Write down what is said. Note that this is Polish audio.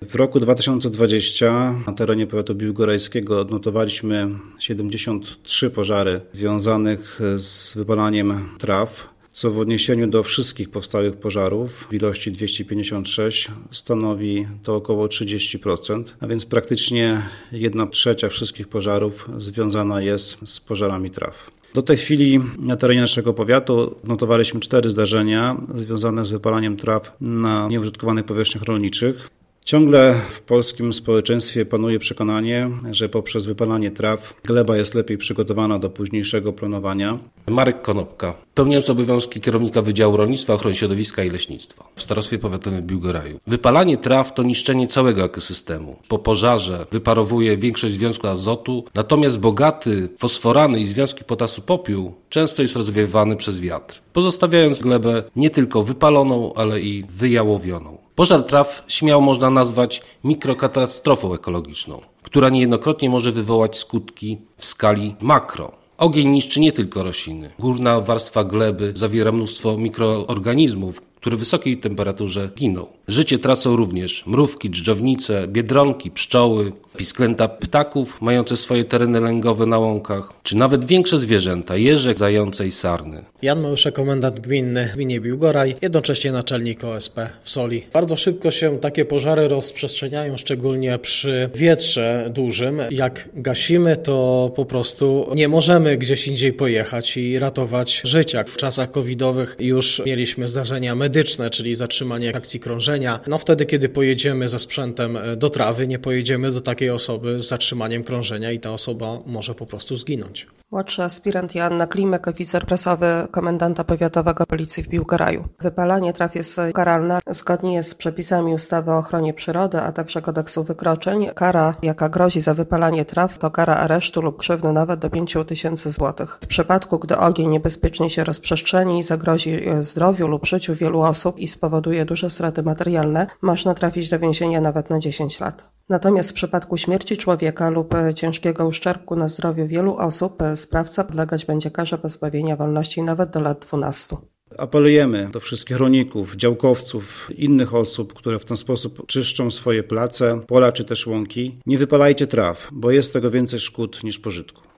W roku 2020 na terenie powiatu biłgorajskiego odnotowaliśmy 73 pożary związanych z wypalaniem traw, co w odniesieniu do wszystkich powstałych pożarów w ilości 256 stanowi to około 30%, a więc praktycznie 1/3 wszystkich pożarów związana jest z pożarami traw. Do tej chwili na terenie naszego powiatu notowaliśmy 4 zdarzenia związane z wypalaniem traw na nieużytkowanych powierzchniach rolniczych. Ciągle w polskim społeczeństwie panuje przekonanie, że poprzez wypalanie traw gleba jest lepiej przygotowana do późniejszego planowania. Marek Konopka, pełniąc obowiązki kierownika Wydziału Rolnictwa, Ochrony Środowiska i Leśnictwa w Starostwie Powiatowym w Biłgoraju. Wypalanie traw to niszczenie całego ekosystemu. Po pożarze wyparowuje większość związku azotu, natomiast bogaty fosforany i związki potasu popiół często jest rozwiewany przez wiatr, pozostawiając glebę nie tylko wypaloną, ale i wyjałowioną. Pożar traw śmiało można nazwać mikrokatastrofą ekologiczną, która niejednokrotnie może wywołać skutki w skali makro. Ogień niszczy nie tylko rośliny. Górna warstwa gleby zawiera mnóstwo mikroorganizmów, które w wysokiej temperaturze giną. Życie tracą również mrówki, dżdżownice, biedronki, pszczoły, pisklęta ptaków mające swoje tereny lęgowe na łąkach, czy nawet większe zwierzęta, jeże, zające i sarny. Jan Małyszek, komendant gminny w gminie Biłgoraj, jednocześnie naczelnik OSP w Soli. Bardzo szybko się takie pożary rozprzestrzeniają, szczególnie przy wietrze dużym. Jak gasimy, to po prostu nie możemy gdzieś indziej pojechać i ratować życia. W czasach covidowych już mieliśmy zdarzenia medyczne, czyli zatrzymanie akcji krążenia. Wtedy, kiedy pojedziemy ze sprzętem do trawy, nie pojedziemy do takiej osoby z zatrzymaniem krążenia i ta osoba może po prostu zginąć. Młodszy aspirant Joanna Klimek, oficer prasowy komendanta powiatowego Policji w Biłgoraju. Wypalanie traw jest karalne zgodnie z przepisami ustawy o ochronie przyrody, a także kodeksu wykroczeń. Kara, jaka grozi za wypalanie traw, to kara aresztu lub grzywny nawet do 5 000 złotych. W przypadku, gdy ogień niebezpiecznie się rozprzestrzeni, zagrozi zdrowiu lub życiu wielu osób i spowoduje duże straty materialne, można trafić do więzienia nawet na 10 lat. Natomiast w przypadku śmierci człowieka lub ciężkiego uszczerbku na zdrowiu wielu osób, sprawca podlegać będzie karze pozbawienia wolności nawet do lat 12. Apelujemy do wszystkich rolników, działkowców, innych osób, które w ten sposób czyszczą swoje place, pola czy też łąki. Nie wypalajcie traw, bo jest tego więcej szkód niż pożytku.